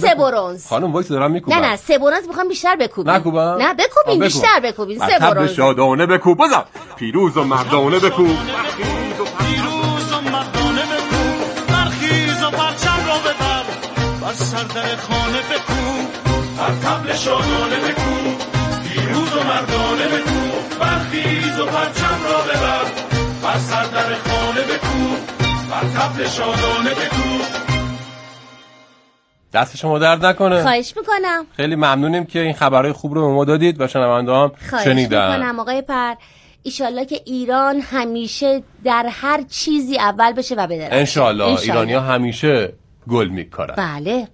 3 برنز. خانم وایس دارم میکوبم. نه 3 برنز میخوام بیشتر بکوبیم. نکوبم؟ نه بکوبیم، بیشتر بکوبیم. 3 برنز. طبل شادانه بکوب، بزن پیروز و مردانه بکوب، پیروز و مردانه بکوب، برخیز و پرچم را ببر، بر سر در خانه بکوب، بر طبل شادانه بکوب، پیروز و مردانه بکوب، برخیز و پرچم را ببر، بر سر در خانه بکوب، بر طبل شادانه بکوب. دست شما درد نکنه. خواهش میکنم. خیلی ممنونیم که این خبرهای خوب رو به ما دادید و شنونده هم شنیدن. خواهش میکنم آقای پر، ایشالله که ایران همیشه در هر چیزی اول بشه و بدرخشه. انشالله ایرانی‌ها همیشه گل میکارن. بله.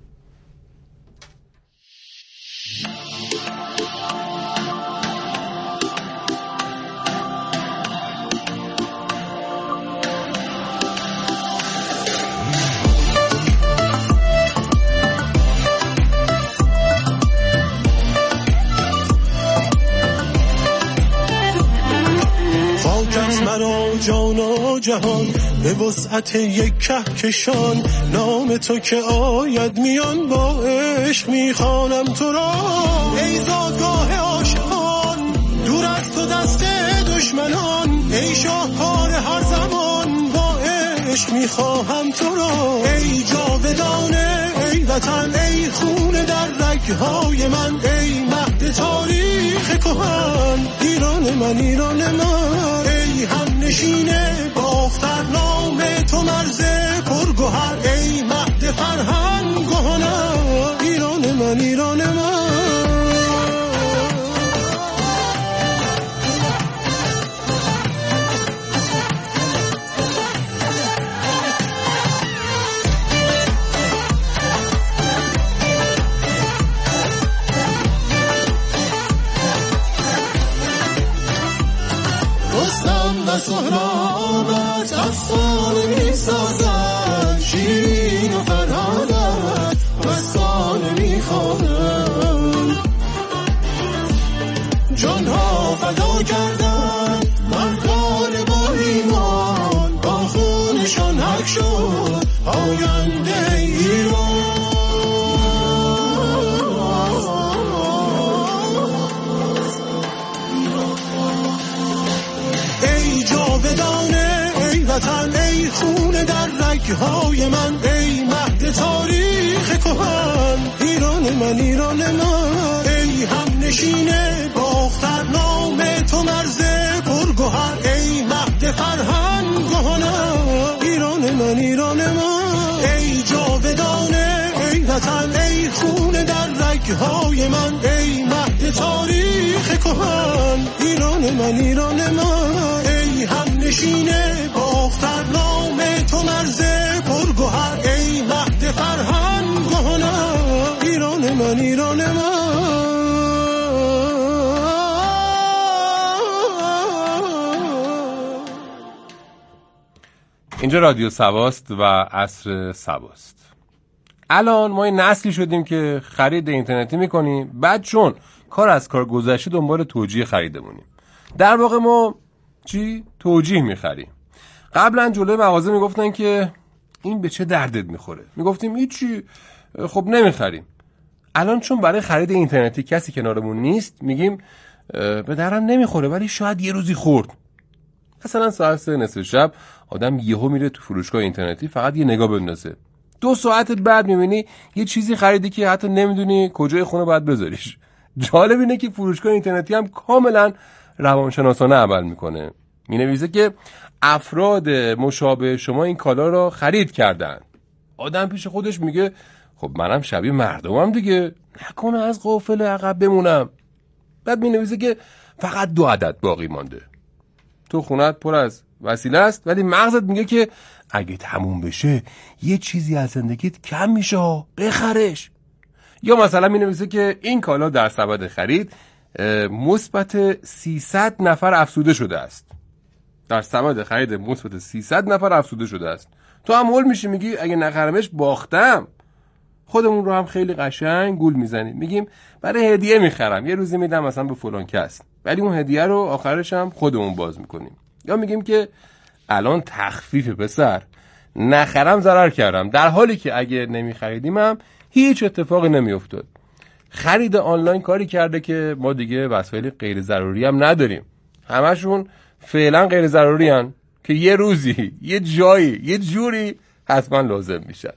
جان و جهان به وسعت یک کهکشان، نام تو که آید میان با عشق میخوانم تو را، ای زادگاه عاشقان دور از تو دست دشمنان، ای شاهکار هر زمان با عشق میخواهم تو را، ای جاودانه ای وطن، ای خون در رگهای من، ای مهد تاریخ کهن، ایران من ایران من، ای هم نشینه باختر نام تو مرز پرگوهر، ای مهد فرهنگ و هنر، ایران من ایران من. سهرابت افسانه می سازد، شیرین و فرهادت مستانه می خوانند، جانها فدا کردند مردان با ایمان، با خونشان حق شد آینده ایران. ای خون در رگهای من، ای مهد تاریخ کهن، ایران من ایران من، ای هم نشینه باختر نام تو مرز پرگوهر، ای مهد فرهنگ و هنر، ایران من ایران من، ای جاودانه ای وطن، ای خون در رگهای من، ای مهد تاریخ کهن، ایران من ایران من، ای هم نشینه باختر نام تو مرز پرگوهر، ای مهد فرهنگ و هنر، ایران من ایران من. اینجا رادیو سواست و عصر سواست. الان ما این نسلی شدیم که خرید اینترنتی میکنیم، بعد چون کار از کار گذشته دنبال توجیه خریدمونیم. در واقع ما چی؟ توجیه میخریم. قبلا جلوی مغازه میگفتن که این به چه دردت میخوره، میگفتیم هیچی، خب نمیخریم. الان چون برای خرید اینترنتی کسی کنارمون نیست، میگیم به درم نمیخوره ولی شاید یه روزی خورد. مثلا ساعت 3 نصف شب آدم یهو میره تو فروشگاه اینترنتی فقط یه نگاه بندازه، 2 ساعت بعد میبینی یه چیزی خریدی که حتی نمیدونی کجای خونه باید بذاریش. جالب اینه که فروشگاه اینترنتی هم کاملا روانشناسانه عمل میکنه. مینویسه که افراد مشابه شما این کالا را خرید کردن. آدم پیش خودش میگه خب منم شبیه مردمم دیگه، نکنه از قافله عقب بمونم. بعد مینویسه که فقط 2 عدد باقی مانده. تو خونت پر از وسیله است ولی مغزت میگه که اگه تموم بشه یه چیزی از زندگیت کم میشه، بخرش. یا مثلا مینویسه که این کالا در سبد خرید مثبت 300 نفر افزوده شده است. در سبد خرید مثبت 300 نفر افزوده شده است. تو هم هول میشی میگی اگه نخرمش باختم. خودمون رو هم خیلی قشنگ گول میزنیم، میگیم برای هدیه میخرم، یه روزی میدم مثلا به فلان کس، ولی اون هدیه رو آخرش هم خودمون باز میکنیم. یا میگیم که الان تخفیف پسر، نخرم ضرر کردم، در حالی که اگه نمیخریدیم هم هیچ اتفاقی نمیافتاد. خرید آنلاین کاری کرده که ما دیگه وسایل غیر ضروری هم نداریم. همشون فعلا غیر ضروری هن که یه روزی یه جایی یه جوری حتما لازم میشن.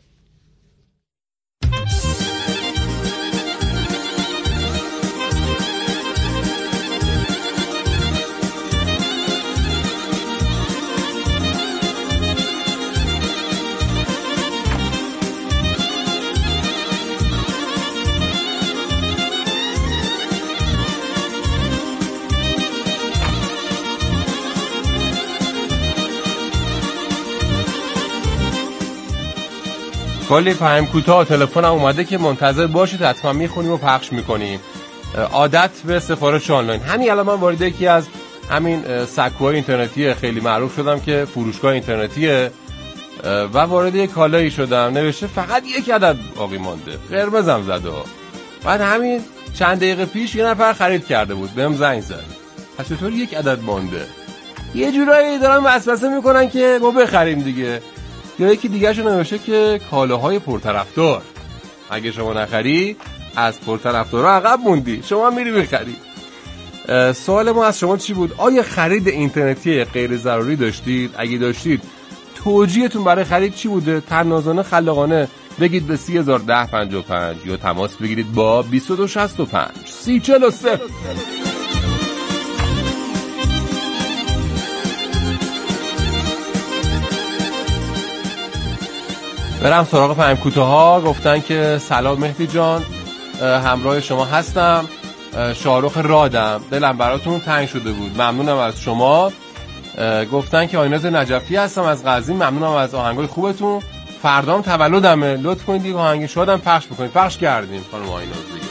کلی پیام کوتاه تلفنم اومده که منتظر باشید، حتما میخونیم و پخش میکنیم. عادت به سفارش آنلاین. همین الان من وارد یکی از همین سکوهای اینترنتی خیلی معروف شدم که فروشگاه اینترنتیه و وارد یک کالایی شدم، نوشته فقط یک عدد باقی مانده، قرمزم زده ها. بعد همین چند دقیقه پیش یه نفر خرید کرده بود، بهم زنگ زد. پس چطور یک عدد مانده؟ یه جورایی دارن وسوسه میکنن که ما بخریم دیگه. یا یکی دیگه شو نوشته که کالاهای پرطرفدار، اگه شما نخری از پرطرفدارا عقب موندی، شما میری بخری. سوال ما از شما چی بود؟ آیا خرید اینترنتی غیر ضروری داشتید؟ اگه داشتید توجیهتون برای خرید چی بوده؟ طنازانه خلاقانه بگید به 301055 یا تماس بگیرید با 2265 3043. برم سراغ پیام کوتاها. گفتن که سلام مهدی جان، همراه شما هستم، شاهرخ رادم، دلم براتون تنگ شده بود، ممنونم از شما. گفتن که آیناز نجفی هستم از قزوین، ممنونم از آهنگای خوبتون، فردام تولدمه، لطف کنید دیگه آهنگ شادم پخش بکنید. پخش کردیم خانم آیناز دیگه.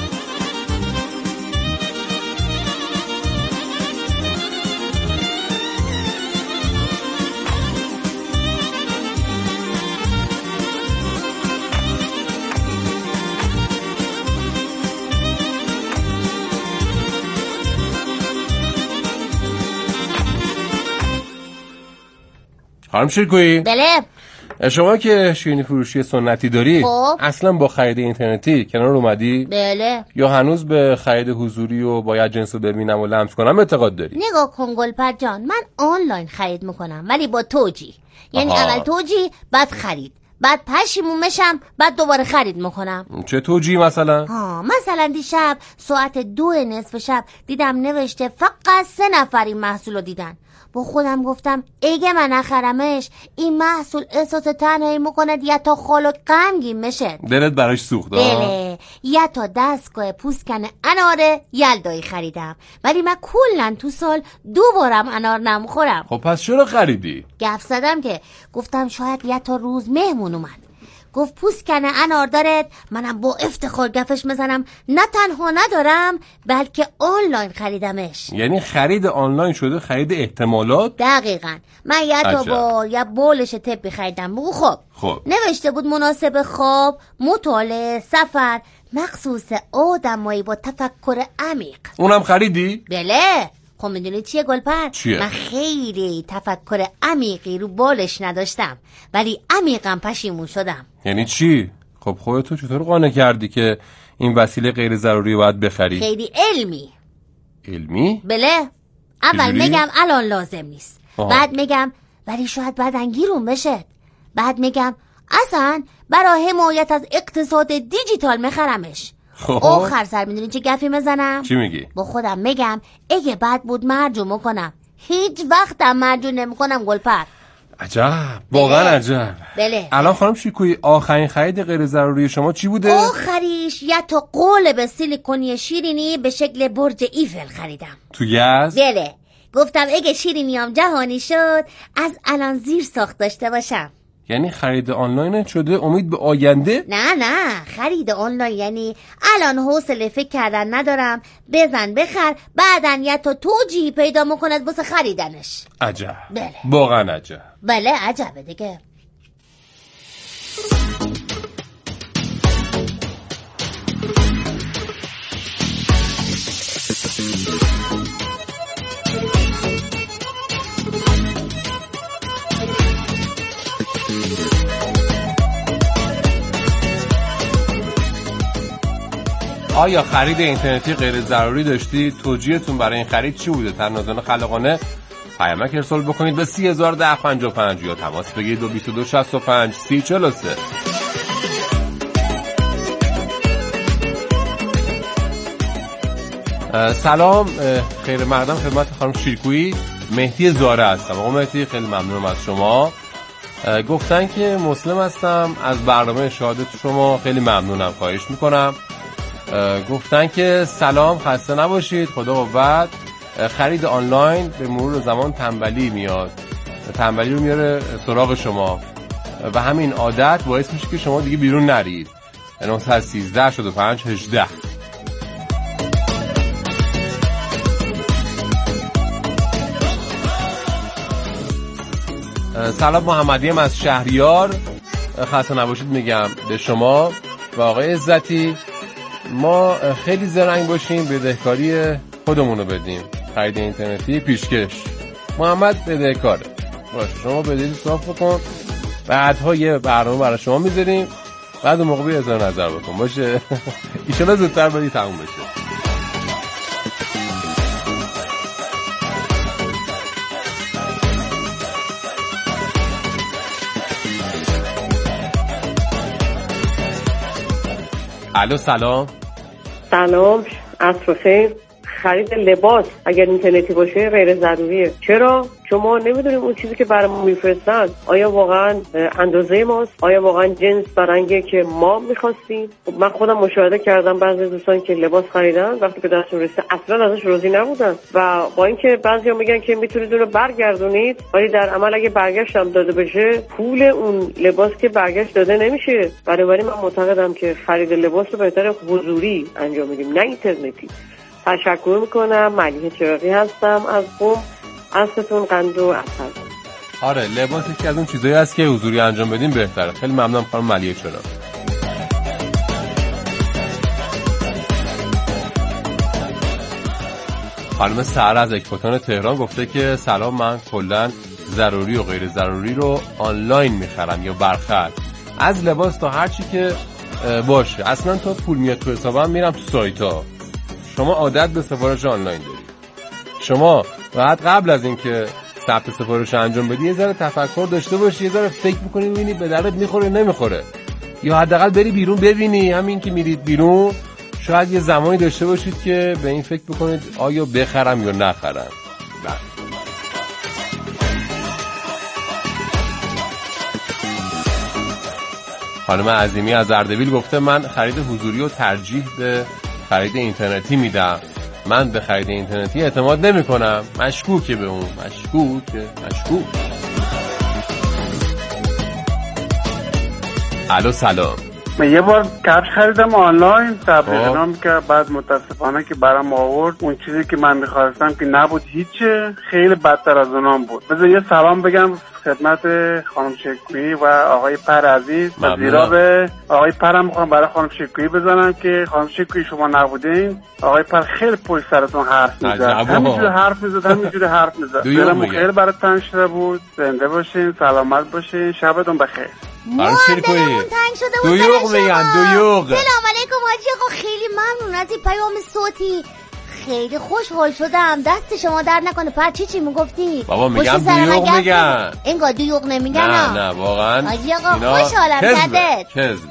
خانم شیرکویی، بله. شما که شیرینی فروشی سنتی داری، اصلا با خرید اینترنتی کنار اومدی؟ بله. یا هنوز به خرید حضوری و باید جنسو ببینم و لمس کنم اعتقاد داری؟ نگاه کن گلپر جان، من آنلاین خرید میکنم ولی با توجیه. یعنی اول توجیه بعد خرید، بعد پشیمون میشم بعد دوباره خرید میکنم. چه توجیه مثلا؟ مثلا دیشب ساعت 2:30 شب دیدم نوشته فقط 3 نفر این محصول رو دیدن. با خودم گفتم اگه من نخرمش این محصول احساس تنهایی میکنه یا تا خالق غمگین میشه. دلت براش سوخت؟ بله. یا تا دستگاه پوستکن اناره یلدایی خریدم، ولی من کلا تو سال 2 بارم انار نمیخورم. خب پس چرا خریدی؟ گفت زدم که گفتم شاید یا تا روز مهمون اومد، گفت پوستکن انار دارد، منم با افتخار گفش میزنم نه تنها ندارم بلکه آنلاین خریدمش. یعنی خرید آنلاین شده خرید احتمالات؟ دقیقاً. من یا تا با یا بولش طبی خریدم. بگو خب نوشته بود مناسب خواب، مطالعه، سفر، مخصوص آدمایی با تفکر عمیق. اونم خریدی؟ بله. خب میدونی چیه گلپر؟ چیه؟ من خیلی تفکر عمیقی رو بالش نداشتم ولی عمیقا پشیمون شدم. یعنی چی؟ خب خودتو چطور قانع کردی که این وسیله غیر ضروری رو باید بخری؟ خیلی علمی. علمی؟ بله. اول میگم الان لازم نیست، بعد میگم ولی شاید بعدن گیرون بشه، بعد میگم اصلا برای حمایت از اقتصاد دیجیتال میخرمش. آخر سر میدونی چه گفی میزنم؟ چی میگی؟ با خودم میگم اگه بد بود مرجو کنم. هیچ وقتم مرجو نمیکنم گلپر. عجب، واقعا عجب. بله. الان خانم شیرکویی آخرین خرید غیر ضروری شما چی بوده؟ آخریش یا تا قالب سیلیکونی شیرینی به شکل برج ایفل خریدم. تو یزد؟ بله. گفتم اگه شیرینیام جهانی شد از الان زیر ساخت داشته باشم. یعنی خرید آنلاین شده امید به آینده؟ نه خرید آنلاین یعنی الان حوصله فکر کردن ندارم، بزن بخر، بعدن یا تا توجیه پیدا میکند واسه خریدنش. عجب. بله. واقعا عجب. بله عجبه دیگه. آیا خرید اینترنتی غیر ضروری داشتید؟ توجیهتون برای این خرید چی بوده؟ تنازل خلاقانه پیامک ارسال بکنید به 301055 یا تماس بگیرید 2265 3043. سلام، خیر مقدم خدمت خانم شیرکویی، مهدی زاره هستم. آقا مهدی خیلی ممنونم از شما. گفتن که مسلم هستم، از برنامه شهادت شما خیلی ممنونم، خواهش میکنم. گفتن که سلام، خسته نباشید، خدا قوت. خرید آنلاین به مرور زمان تنبلی میاد، تنبلی رو میاره سراغ شما و همین عادت باعث میشه که شما دیگه بیرون نرید. 913 65 18. سلام، محمدیم از شهریار، خسته نباشید میگم به شما و آقای عزتی. ما خیلی زرنگ باشیم، بدهکاری خودمون رو بدیم. خرید اینترنتی پیشکش. محمد بدهکاره، باشه شما بدهی صاف بکن، بعدها یه برنامه برای شما میذاریم، بعد اون موقع بیا اظهار نظر بکن، باشه؟ ایشالا زودتر بدی تموم بشه. الو سلام. سلام، عصر خیر. خرید لباس اگر اینترنتی باشه غیر ضروریه. چرا؟ چون ما نمیدونیم اون چیزی که برامون میفرستن آیا واقعا اندازه ماست، آیا واقعا جنس و رنگی که ما میخواستیم. من خودم مشاهده کردم بعضی دوستان که لباس خریدن، وقتی به دستشون رسید اصلا ازش راضی نبودن و با اینکه بعضیا میگن که میتونید اون رو برگردونید، ولی در عمل اگه برگشت هم داده بشه پول اون لباس که برگشت داده نمیشه. بنابراین من معتقدم که خرید لباس رو بهتره حضوری انجام بدیم، نه اینترنتی. تشکر میکنم. ملیحه چراغی هستم از قم. عصرتون قند و عسل. آره، لباس یکی از اون چیزایی هست که حضوری انجام بدیم بهتره. خیلی ممنونم خانم ملیحه چراغی. خانم سهر از اکباتان تهران گفته که سلام، من کلا ضروری و غیر ضروری رو آنلاین میخرم یا برخط، از لباس تا هر چی که باشه. اصلا تا پول میاد تو حسابم میرم تو سایت ها. شما عادت به سفارش آنلاین دارید. شما باید قبل از اینکه ثبت سفارش انجام بدی یه ذره تفکر داشته باشی، یه ذره فکر بکنی ببینی به درت میخوره نمیخوره، یا حداقل بری بیرون ببینی. همین که میرید بیرون شاید یه زمانی داشته باشید که به این فکر بکنید آیا بخرم یا نخرم. خانم عظیمی از اردبیل گفته من خرید حضوری و ترجیح به خرید اینترنتی میدم. من به خرید اینترنتی اعتماد نمی کنم. مشکوکه به اون. مشکوک. الو سلام. من یه بار کفش خریدم آنلاین، تبلیغ که بعد متاسفانه که برام آورد اون چیزی که من می‌خواستم که نبود، هیچه، خیلی بدتر از اونام بود. بذار یه سلام بگم خدمت خانم شیرکویی و آقای پر عزیز. زیرا به آقای پرم می‌خوام برای خانم شیرکویی بزنم که خانم شیرکویی شما نبودین، آقای پر خیلی پشت سرتون حرف می‌زد. همینجوری حرف می‌زد. دلم خیلی برای تنگ شده بود. زنده باشین، سلامت باشین، شبتون بخیر. دلمون تنگ شده بود. دویوق میگن، دویوق. سلام علیکم حاجی آقا، خیلی ممنون از این پیام صوتی، خیلی خوشحال شدم. دست شما در نکنه. پر چی میگفتی؟ بابا میگم دویوق میگن. اینگاه دویوق نمیگن. نه واقعا حاجی آقا خوشحالم کردت. کذب.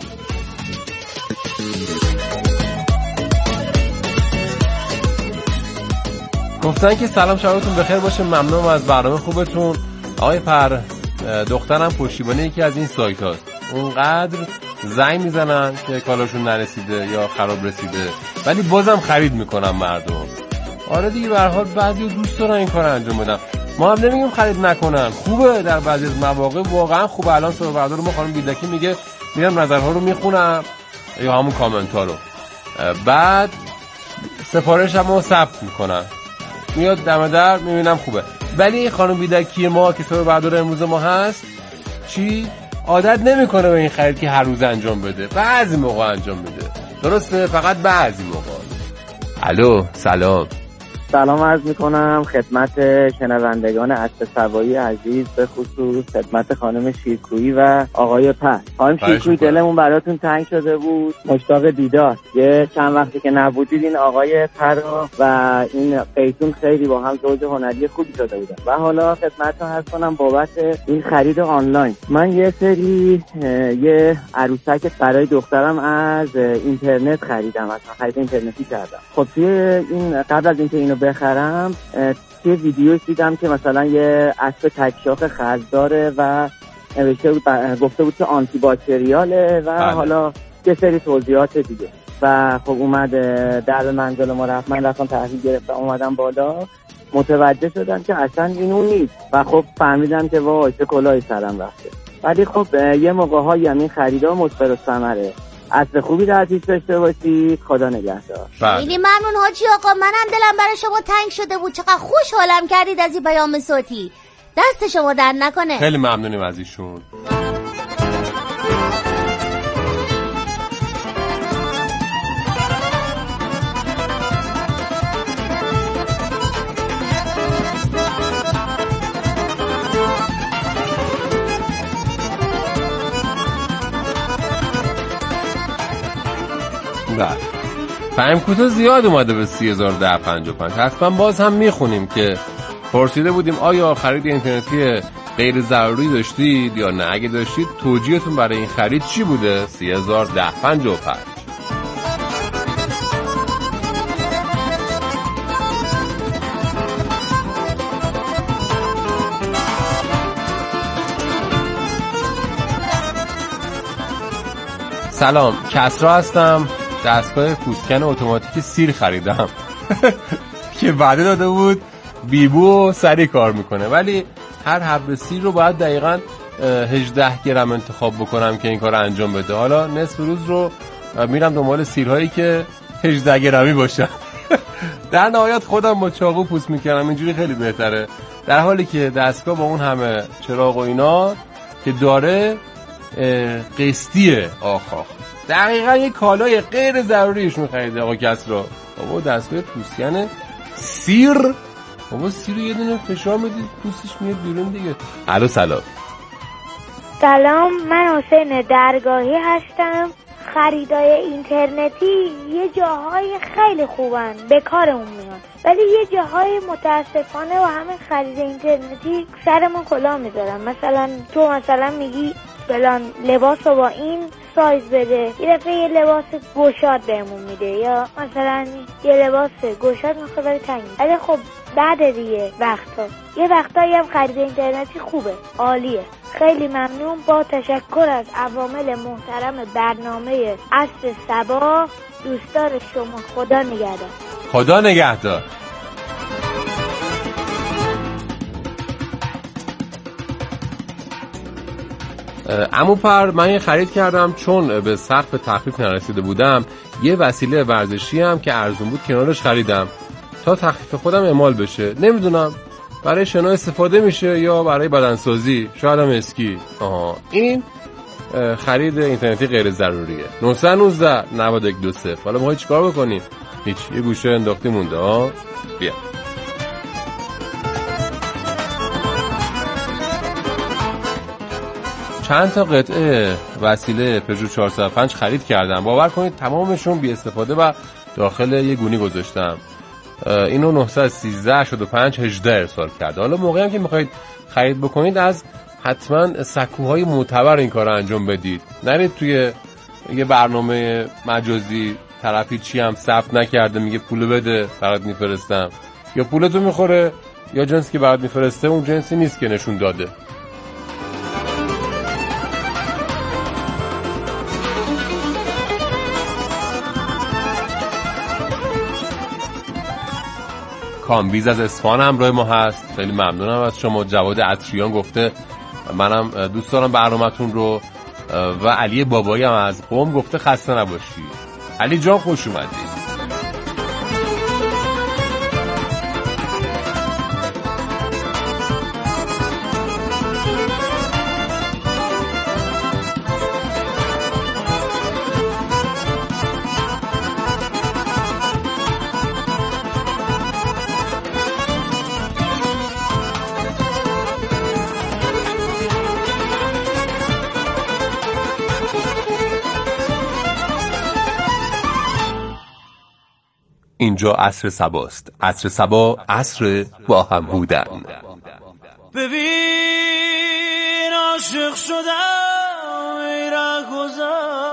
گفتن که سلام، شبتون بخیر باشه، ممنونم از برنامه خوبتون. آقای پر، دخترم پشتیبانی یکی از این سایت هاست. اونقدر زنگ میزنن که کالاشون نرسیده یا خراب رسیده، ولی بازم خرید میکنن مردم. آره دیگه، به هر حال بعضی دوست دارن این کار انجام بدن. ما هم نمیگیم خرید نکنن، خوبه در بعضی از مواقع، واقعا خوبه. الان سوالوردار ما خانم بیدکی میگه میرم نظرها رو میخونم یا همون کامنت ها رو، بعد سفارش هم رو ثبت میکنن، میاد دم در میبینم خوبه. ولی خانم بیدکی ما که سوالوردار امروز ما هست چی؟ عادت نمیکنه به این خرید که هر روز انجام بده، بعضی موقع انجام بده. درسته، فقط بعضی موقع. الو سلام. سلام عرض میکنم خدمت شنوندگان اسب سوایی عزیز، به خصوص خدمت خانم شیرکویی و آقای پر. خانم شیرکویی دلمون براتون تنگ شده بود، مشتاق دیدار. یه چند وقتی که نبودید این آقای پر و این قیتون خیلی با هم زوج هنری خوبی شده بودن و حالا خدمتتون عرض کنم بابت این خرید آنلاین من یه سری یه عروسک برای دخترم از اینترنت خریدم، از خرید اینترنتی کردم. خب توی این قبل از اینکه اینو بخرم توی ویدیوش دیدم که مثلا یه اسب تکشاخ خز داره و نوشته بود گفته بود که آنتی باکتریاله و حالا یه سری توضیحات دیگه و خب اومد در منزل ما رفت، من رفتم تحویل گرفتم، اومدم بالا متوجه شدم که اصلا اینو نیست و خب فهمیدم که وای چه کلاهی سرم رفته. ولی خب یه موقع‌هایی همین خریدا مثمر و ثمره. اصل خوبی در پیش داشته باشید. خدا نگهدار. خیلی ممنون حاجی آقا، منم دلم برای شما تنگ شده بود. چقدر خوشحالم کردید از این پیام صوتی. دست شما در نکنه. خیلی ممنونیم از ایشون. بله پیام کوتاه زیاد اومده به 301055. حتما باز هم میخونیم که پرسیده بودیم آیا خرید اینترنتی غیر ضروری داشتید یا نه؟ اگه داشتید توجیهتون برای این خرید چی بوده؟ 301055. سلام، کسرا هستم. دستگاه پوستکن اتوماتیک سیر خریدم که وعده داده بود بیبو سریع کار میکنه، ولی هر حب سیر رو باید دقیقاً 18 گرم انتخاب بکنم که این کار انجام بده. حالا نصف روز رو میرم دنبال سیرهایی که 18 گرمی باشن. در نهایت خودم با چاقو پوست میکنم، اینجوری خیلی بهتره، در حالی که دستگاه با اون همه چراغ و اینا که داره قسطیه. آخ دقیقا یه کالای غیر ضروریشون خریده آقا کسرا. بابا دستگاه پوستکن سیر، بابا سیر یه دونه فشار میدید پوستش میاد بیرون دیگه. الو سلام. من حسین درگاهی هستم. خریدای اینترنتی یه جاهای خیلی خوبن، به کارمون میاد، ولی یه جاهای متاسفانه و همین خرید اینترنتی سرمون کلاه میذارن. مثلا تو میگی فلان لباس رو با این سایز بده، یه دفعه یه لباس گشاد بهمون میده، یا مثلا یه لباس گشاد میخواد برای تنگی. ولی خب بعد دیگه یه وقتایی هم خرید اینترنتی خوبه، عالیه. خیلی ممنون، با تشکر از عوامل محترم برنامه عصر صبا. دوستدار شما، خدا نگهدار. خدا نگهدار. عمو پر، من یه خرید کردم چون به سقف تخفیف نرسیده بودم، یه وسیله ورزشی هم که ارزون بود کنارش خریدم تا تخفیف خودم اعمال بشه. نمیدونم برای شنا استفاده میشه یا برای بدنسازی، شاید هم اسکی. این خرید اینترنتی غیر ضروریه. 919 9120. حالا ما چیکار بکنیم؟ هیچ، یه گوشه انداختی مونده. بیا چند تا قطعه وسیله پژو 405 خرید کردم. باور کنید تمامشون بی استفاده و داخل یه گونی گذاشتم. اینو 913 85 18 ارسال کرده. حالا موقعی هم که میخواید خرید بکنید از حتما سکوهای معتبر این کار رو انجام بدید. نرید توی یه برنامه مجازی طرفی چی هم ثبت نکرده میگه پولو بده برات میفرستم، یا پولتو میخوره یا جنسی که برات میفرسته اون جنسی نیست که نشون داده. کامبیز از اصفهان همراه ما هست. خیلی ممنونم از شما. جواد عطریان گفته منم دوست دارم برنامه‌تون رو، و علی بابایی هم از قم گفته خسته نباشی. علی جان خوش اومدی. اینجا عصر صباست. عصر صبا، عصر با هم بودن. ببین عاشق شدم ای رهگذر،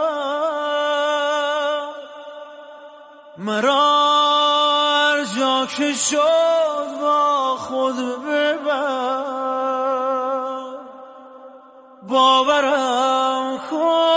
مرا هر جا که شد با خود ببر، باورم کن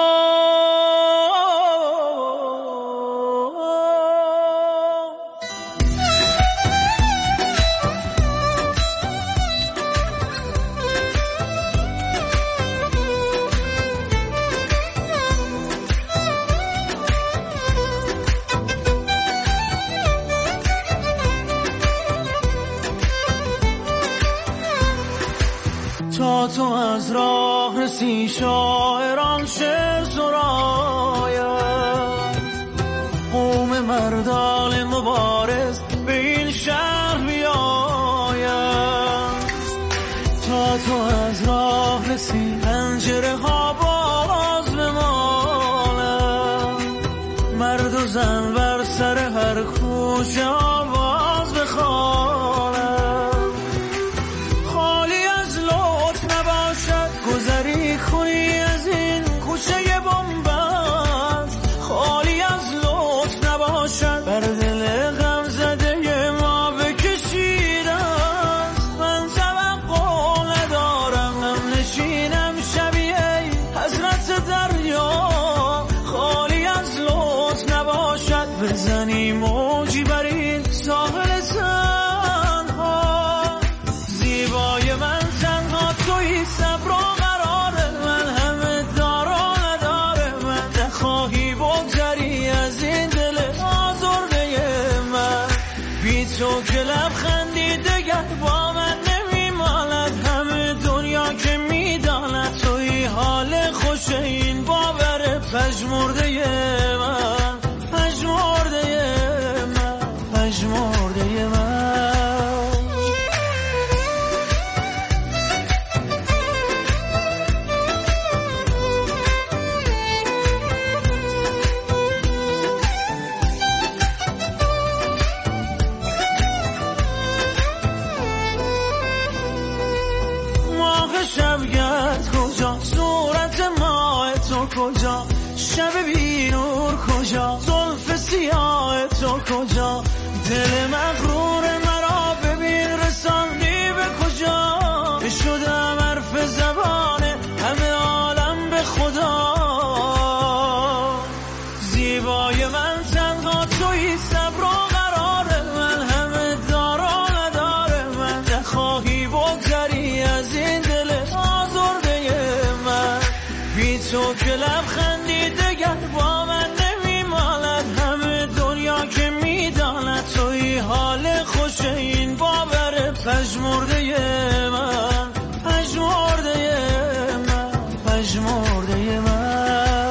تا تو از راه رسی شاعران شعر سراید، قوم مردان مبارز به این شهر بیاید. تا تو از راه رسی پنجره ها باز بمانند، مرد و زن بر سر هر کوچه آواز بخوانند. گذری کنی از این کوچه بنبست، خالی از لطف نباشد بر دل غم زده ما بکشید است. من توقع ندارم هم نشینم شبیه حضرت دریا، خالی از لطف نباشد بزنی موجی بر این ساحل تنها. زیبای من تنها تویی، صبر تو که لبخندی دگر با من نمیماند، همه دنیا که میداند توی حال خوش این باور پژمرده من، پژمرده من، پژمرده من. شبگرد کجا، صورت ماه تو کجا، شب بی نور کجا، زلف سیاه تو کجا، دل مغرور مرا ببین رساندی به کجا. بشدم حرف زبان همه عالم به خدا. زیبای من تنها تویی، صبر و قرار من، همه دار و نداره من. نخواهی بگذری از این دل بی تو که لبخندی دگر با من نمیماند، همه دنیا که میداند توی حال خوش این باور پژمرده من، پژمرده من، پژمرده من.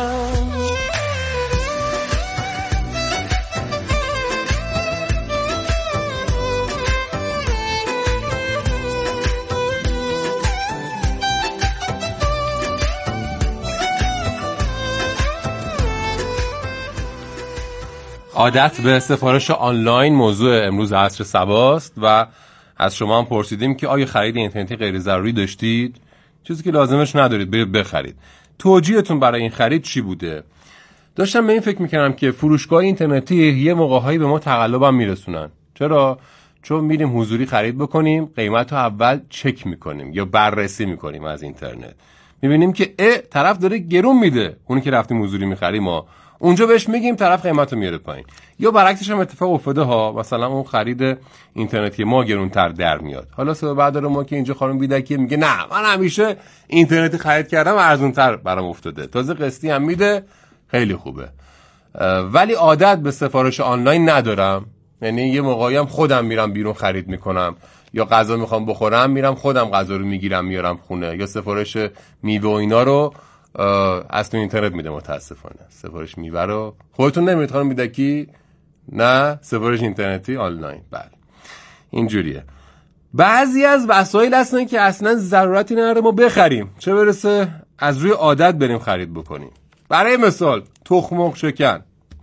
عادت به سفارش آنلاین موضوع امروز عصر صباست و از شما هم پرسیدیم که آیا خرید اینترنتی غیر ضروری داشتید؟ چیزی که لازمش ندارید برید بخرید. توجیهتون برای این خرید چی بوده؟ داشتم به این فکر میکنم که فروشگاه اینترنتی یه موقع‌هایی به ما تقلبم میرسونن. چرا؟ چون میریم حضوری خرید بکنیم، قیمت رو اول چک میکنیم یا بررسی میکنیم از اینترنت. میبینیم که طرف داره گرون میده. اونی که رفتیم حضوری میخریم ما اونجا بهش میگیم، طرف قیمت رو میاره پایین. یا برعکسش هم اتفاق افتاده ها، مثلا اون خرید اینترنتی ما گرونتر در میاد. حالا سبب بعد ما که اینجا خانم بیدکی میگه نه من همیشه اینترنتی خرید کردم ارزونتر برام افتاده، تازه قسطی هم میده، خیلی خوبه. ولی عادت به سفارش آنلاین ندارم. یعنی یه موقعی هم خودم میرم بیرون خرید میکنم، یا غذا میخوام بخورم میرم خودم غذا رو میگیرم میارم خونه، یا سفارش میوه و اینا رو از تو اینترنت میده. متاسفانه سفارش میوه رو خودتون نمیرید خانم بیدکی؟ نه، سفارش اینترنتی آنلاین. بله اینجوریه. بعضی از وسایل هستن که اصلا ضرورتی نداره ما بخریم، چه برسه از روی عادت بریم خرید بکنیم. برای مثال تخم مرغ شکن،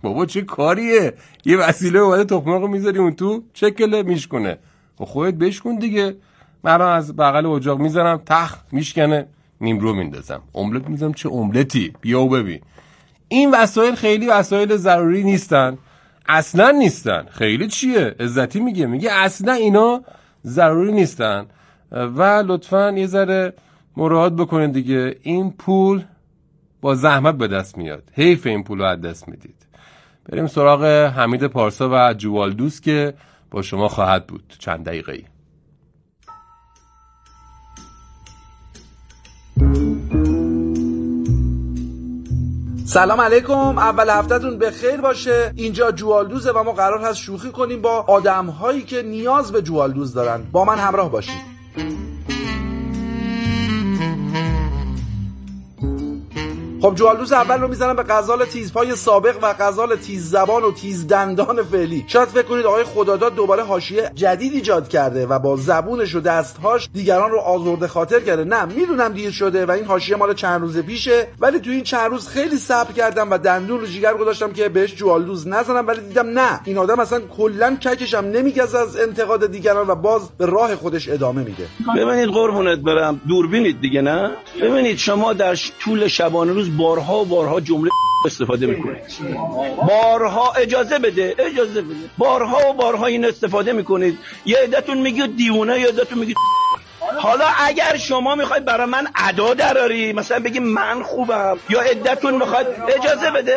بابا چه کاریه؟ یه وسیله اومده تخم مرغ میذاری اون تو چکله میشکنه. خب خودت بشکن دیگه. من از بغل اجاق میذارم تخ میشکنه، نیمرو میندازم، املت میذارم. چه املتی؟ بیا و ببین. این وسایل خیلی وسایل ضروری نیستن، اصلا نیستن. خیلی چیه؟ عزتی میگه اصلا اینا ضروری نیستن و لطفاً یه ذره مراعات بکنید دیگه. این پول با زحمت به دست میاد، حیف این پول رو از دست میدید. بریم سراغ حمید پارسا و جوالدوس که با شما خواهد بود چند دقیقه‌ای. سلام علیکم، اول هفتهتون بخیر باشه. اینجا جوالدوزه و ما قرار هست شوخی کنیم با آدم‌هایی که نیاز به جوالدوز دارن. با من همراه باشید. خب جوالدوز اول رو میزنم به غزال تیزپای سابق و غزال تیز زبان و تیز دندان فعلی. شاید فکر کنید آقای خداداد دوباره حاشیه جدید ایجاد کرده و با زبونش و دستهاش دیگران رو آزرده خاطر کرده. نه، میدونم دیر شده و این حاشیه مال چند روز پیشه، ولی تو این چند روز خیلی صبر کردم و دندون رو جیگر گذاشتم که بهش جوالدوز نزنم، ولی دیدم نه، این آدم اصلا کلا ککش هم نمیگذه از انتقاد دیگران و باز به راه خودش ادامه میده. ببینید قربونت برم، دوربینید دیگه، نه؟ ببینید شما در طول شبانه روز بارها و بارها جمله استفاده میکنید، بارها اجازه بده بارها و بارها این استفاده میکنید. یه عدتون میگید دیوونه، یه عدتون میگید. حالا اگر شما میخواید برای من ادا دراری، مثلا بگی من خوبم، یا عدتون میخواید اجازه بده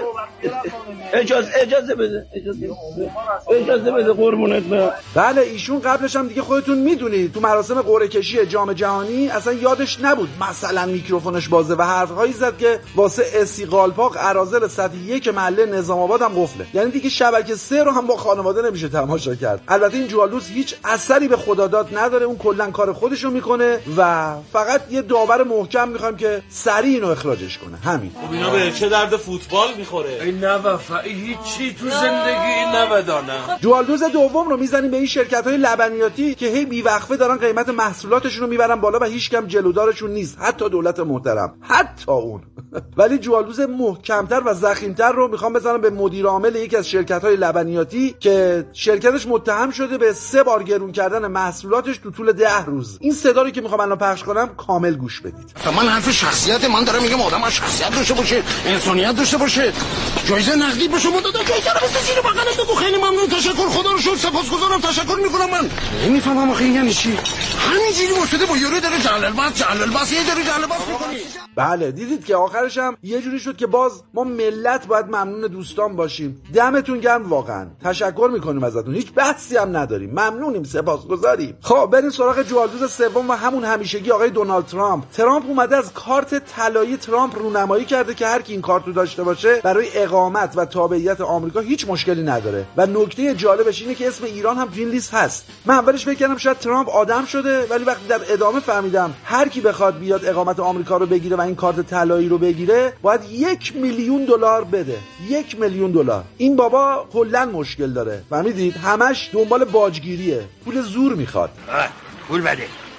اجازه بده قربونت برم. بله ایشون قبلش هم دیگه خودتون میدونید تو مراسم قرعه کشی جام جهانی اصلا یادش نبود مثلا میکروفونش بازه و حرفهایی زد که واسه استقلالپاک اراذل سطح 1 محله نظام آباد هم قفله. یعنی دیگه شبکه 3 رو هم با خانواده نمیشه تماشا کرد. البته این جوالدوز هیچ اثری به خداداد نداره، اون کلا کار خودش رو میکنه و فقط یه داور محکم میخوایم که سریع اینو اخراجش کنه. همین. خب اینا به چه درد فوتبال میخوره؟ این نوفا هیچی تو زندگی نودانه. جوالدوز دوم رو میزنیم به این شرکت‌های لبنیاتی که هی بیوقفه دارن قیمت محصولاتشون رو میبرن بالا و هیچ کم جلودارشون نیست، حتی دولت محترم، حتی اون. ولی جوالدوز محکمتر و ضخیمتر رو میخوام بزنم به مدیر عامل یکی از شرکت‌های لبنیاتی که شرکتش متهم شده به 3 بار گرون کردن محصولاتش تو طول 10 روز. این صدا رو که میخوام الان پخش کنم کامل گوش بدید. من حرف شخصیت من دارم میگم آدم شخصیت داشته باشه، انسانیت داشته باشه. جایزه نقدی به شما دادم، جایزه رو بس زیر بغلت بگو خیلی ممنون، تشکر، خدا رو شکر، سپاسگزارم، تشکر میکنم. من نمیفهمم آخه این یعنی چی؟ همینجوری واسطه با یارو داره جلال بس یه داره جلال بس میکنی. بله دیدید که آخرش هم یه جوری شد که باز ما ملت باید ممنون دوستان باشیم. دمتون گرم واقعا، تشکر میکنیم ازتون، هیچ بحثی هم نداریم، ممنونیم، سپاسگزاریم. خب بریم سراغ جوالدوز سوم و همون همیشگی آقای دونالد ترامپ. ترامپ اومده از کارت طلایی ترامپ رونمایی کرده که هر کی این کارت رو داشته باشه برای اقامت و تابعیت آمریکا هیچ مشکلی نداره. و نکته جالبش اینه که اسم ایران هم تو این لیست هست. من اولش فکر کردم شاید ترامپ آدم شده، ولی وقتی در ادامه فهمیدم هر کی بخواد بیاد اقامت آمریکا رو بگیره و این کارت طلایی رو بگیره باید $1,000,000 بده. $1,000,000. این بابا کلا مشکل داره، فهمیدید؟ همش دنبال باجگیریه، پول زور میخواد. پول بده.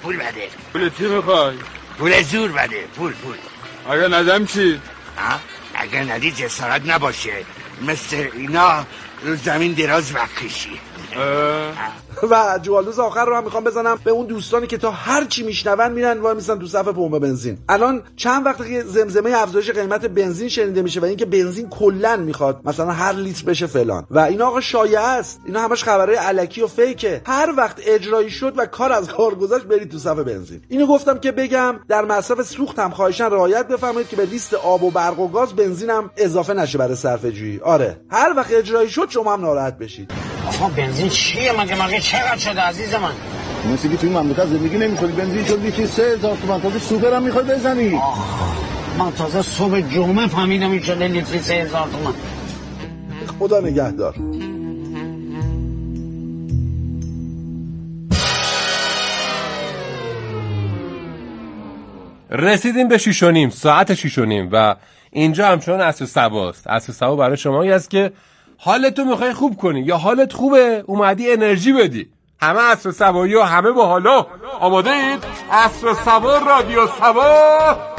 پول چی میخوای؟ پول زور بده. پول. اگه ندم چی؟ اگه ندی جسارت نباشه، مثل اینا رو زمین دراز بکشی. و جوالدوز آخر رو هم میخوام بزنم به اون دوستانی که تا هر چی میشنون میرن وای میسن تو صف پمپ بنزین. الان چند وقته که زمزمه افزایش قیمت بنزین شنیده میشه و اینکه بنزین کلا میخواد مثلا هر لیتر بشه فلان و اینا آقا شایعه است، اینا همش خبرای الکی و فیکه. هر وقت اجرایی شد و کار از کار گذشت برید تو صف بنزین. اینو گفتم که بگم در مصرف سوخت هم خواهشاً رعایت بفرمایید که به لیست آب و برق و گاز بنزین هم اضافه نشه برای صرفه جویی. آره هر وقت اجرایی شد شما هم ناراحت بشید. آقا بنزین چیه مگه چقدر شده عزیز من؟ مثل که توی مملکت زندگی نمی‌کنی، بنزین شد یکی 3000 تومان، تازه سوپر هم می‌خوای بزنی. من تازه صبح جمعه فهمیدم این شده لیتری 3000 تومان. خدا نگهدار. رسیدیم به 6:30 ساعت 6:30 و اینجا همچنان عصر صباست. عصر صبا برای شمایی است که حالتو میخوای خوب کنی یا حالت خوبه اومدی انرژی بدی. همه عصر صبایی و همه با حالا آماده اید؟ عصر صبا رادیو صبا